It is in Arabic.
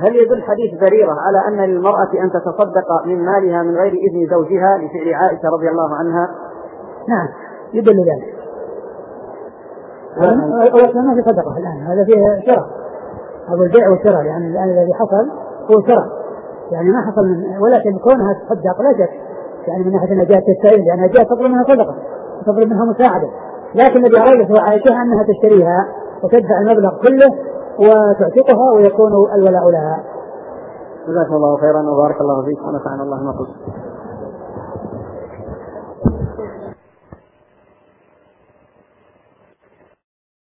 هل يدل حديث بريرة على أن للمرأة أن تتصدق من مالها من غير إذن زوجها لفعل عائشة رضي الله عنها؟ نعم يدل ذلك. ولكن ما في صدقة الآن، هذا فيه شراء، هذا البيع والشراء، يعني الآن الذي حصل هو شراء، يعني ما حصل ولكن كونها تصدق لا شك يعني من ناحية أنها جاءت تستعين، لأنها جاءت تطلب منها صدقة تطلب منها مساعدة، لكن الذي أرادته عائشة أنها تشتريها وتدفع المبلغ كله وتعتقها ويكون الولاء لها. جزاك الله خيرا وبارك الله فيك ونفعنا الله ما قلت.